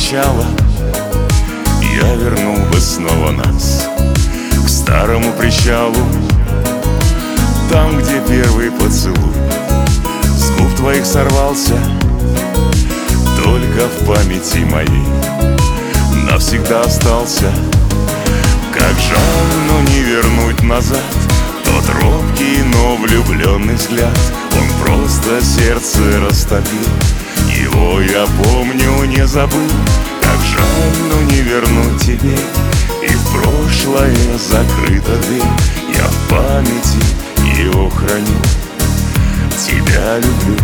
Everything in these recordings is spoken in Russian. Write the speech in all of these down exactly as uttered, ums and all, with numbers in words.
начала, я вернул бы снова нас к старому причалу, там, где первый поцелуй с губ твоих сорвался. Только в памяти моей навсегда остался. Как жаль, но не вернуть назад тот робкий, но влюбленный взгляд. Он просто сердце растопил, его я помню, не забыл. Как жаль, но не вернуть тебе, и в прошлое закрыта дверь. Я в памяти его храню, тебя люблю.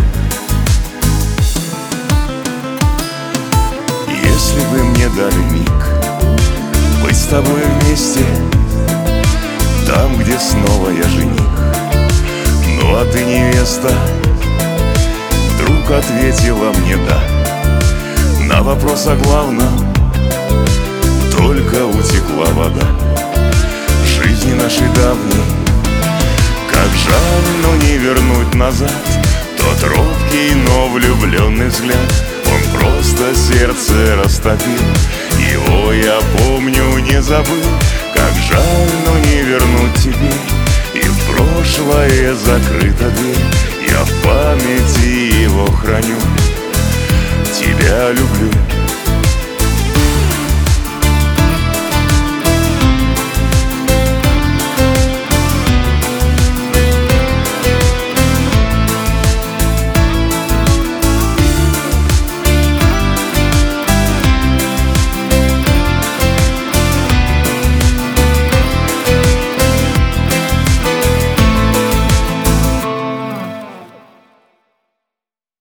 Если бы мне дали миг быть с тобой вместе, там, где снова я жених, ну а ты невеста, вдруг ответила мне да на вопрос о главном, только утекла вода жизни нашей давней. Как жаль, но не вернуть назад тот робкий, но влюбленный взгляд. Он просто сердце растопил, его я помню, не забыл. Как жаль, но не вернуть тебе, и в прошлое закрыта дверь. Я в памяти его храню, тебя люблю.